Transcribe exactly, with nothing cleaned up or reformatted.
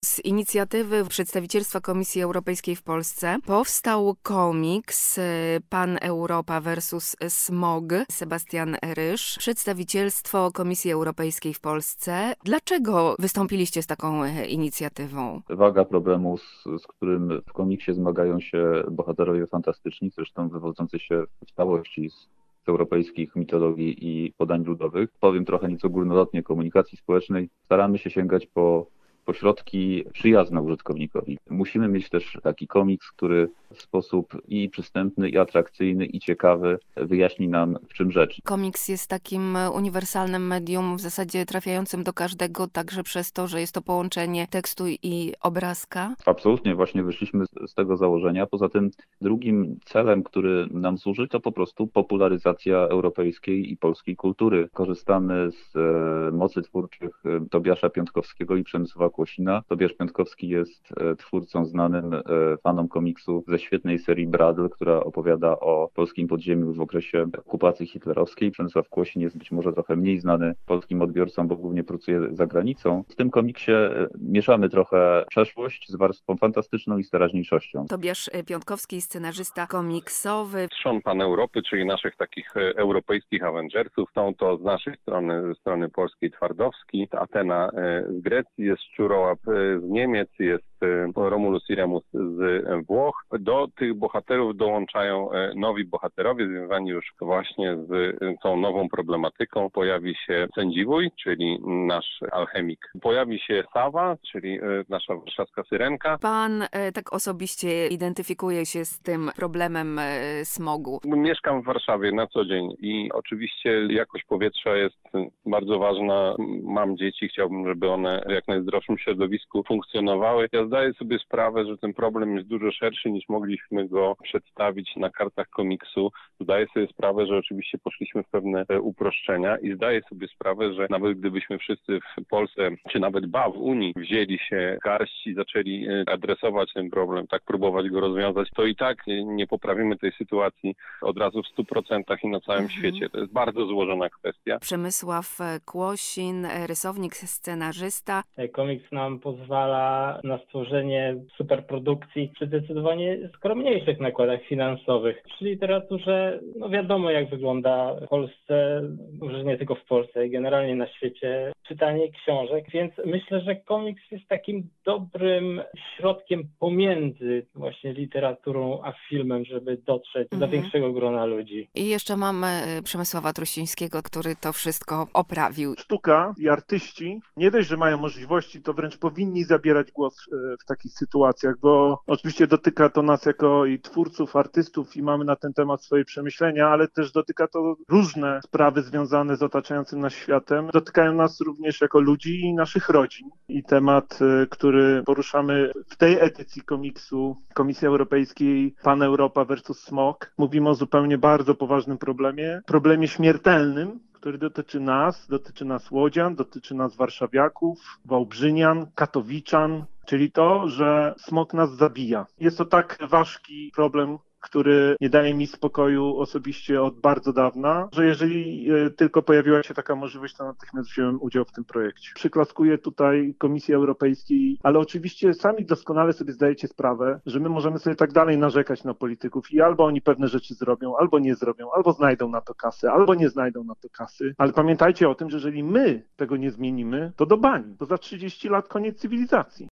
Z inicjatywy przedstawicielstwa Komisji Europejskiej w Polsce powstał komiks Pan Europa versus Smog, Sebastian Rysz, przedstawicielstwo Komisji Europejskiej w Polsce. Dlaczego wystąpiliście z taką inicjatywą? Waga problemu, z, z którym w komiksie zmagają się bohaterowie fantastyczni, zresztą wywodzący się w całości z z europejskich mitologii i podań ludowych. Powiem trochę nieco górnolotnie, komunikacji społecznej. Staramy się sięgać po po środki przyjazne użytkownikowi. Musimy mieć też taki komiks, który w sposób i przystępny, i atrakcyjny, i ciekawy wyjaśni nam, w czym rzecz. Komiks jest takim uniwersalnym medium, w zasadzie trafiającym do każdego, także przez to, że jest to połączenie tekstu i obrazka. Absolutnie, właśnie wyszliśmy z tego założenia. Poza tym drugim celem, który nam służy, to po prostu popularyzacja europejskiej i polskiej kultury. Korzystamy z mocy twórczych Tobiasza Piątkowskiego i Przemysława Kłosina. Tobiasz Piątkowski jest twórcą znanym fanom komiksu ze świetnej serii Bradl, która opowiada o polskim podziemiu w okresie okupacji hitlerowskiej. Przemysław Kłosin jest być może trochę mniej znany polskim odbiorcom, bo głównie pracuje za granicą. W tym komiksie mieszamy trochę przeszłość z warstwą fantastyczną i z teraźniejszością. Tobiasz Piątkowski, scenarzysta komiksowy. Trzon Pan Europy, czyli naszych takich europejskich Avengersów. Są to z naszej strony, ze strony polskiej Twardowski, Atena z Grecji, jest Szczurołap z Niemiec, jest Romulus i Remus z Włoch. Do tych bohaterów dołączają nowi bohaterowie związani już właśnie z tą nową problematyką. Pojawi się Sędziwój, czyli nasz alchemik. Pojawi się Sawa, czyli nasza warszawska syrenka. Pan tak osobiście identyfikuje się z tym problemem smogu. Mieszkam w Warszawie na co dzień i oczywiście jakość powietrza jest bardzo ważna. Mam dzieci, chciałbym, żeby one w jak najzdrowszym środowisku funkcjonowały. Ja zdaję sobie sprawę, że ten problem jest dużo szerszy niż mogliśmy go przedstawić na kartach komiksu. Zdaję sobie sprawę, że oczywiście poszliśmy w pewne uproszczenia i zdaję sobie sprawę, że nawet gdybyśmy wszyscy w Polsce, czy nawet ba, w Unii wzięli się garść i zaczęli adresować ten problem, tak próbować go rozwiązać, to i tak nie poprawimy tej sytuacji od razu w stu procentach i na całym mhm. świecie. To jest bardzo złożona kwestia. Przemysław Kłosin, rysownik, scenarzysta. Komiks nam pozwala na stworzenie superprodukcji przy zdecydowanie skromniejszych nakładach finansowych. Przy literaturze, no wiadomo jak wygląda w Polsce, może nie tylko w Polsce, generalnie na świecie, czytanie książek, więc myślę, że komiks jest takim dobrym środkiem pomiędzy właśnie literaturą a filmem, żeby dotrzeć mhm. do większego grona ludzi. I jeszcze mamy Przemysława Truścińskiego, który to wszystko oprawił. Sztuka i artyści nie dość, że mają możliwości, to wręcz powinni zabierać głos w takich sytuacjach, bo oczywiście dotyka to nas jako i twórców, artystów i mamy na ten temat swoje przemyślenia, ale też dotyka to różne sprawy związane z otaczającym nas światem. Dotykają nas również jako ludzi i naszych rodzin. I temat, który poruszamy w tej edycji komiksu Komisji Europejskiej Pan Europa versus Smog, mówimy o zupełnie bardzo poważnym problemie, problemie śmiertelnym, który dotyczy nas, dotyczy nas łodzian, dotyczy nas warszawiaków, wałbrzynian, katowiczan, czyli to, że smog nas zabija. Jest to tak ważki problem, który nie daje mi spokoju osobiście od bardzo dawna, że jeżeli tylko pojawiła się taka możliwość, to natychmiast wziąłem udział w tym projekcie. Przyklaskuję tutaj Komisji Europejskiej, ale oczywiście sami doskonale sobie zdajecie sprawę, że my możemy sobie tak dalej narzekać na polityków i albo oni pewne rzeczy zrobią, albo nie zrobią, albo znajdą na to kasy, albo nie znajdą na to kasy. Ale pamiętajcie o tym, że jeżeli my tego nie zmienimy, to do bani. To za trzydzieści lat koniec cywilizacji.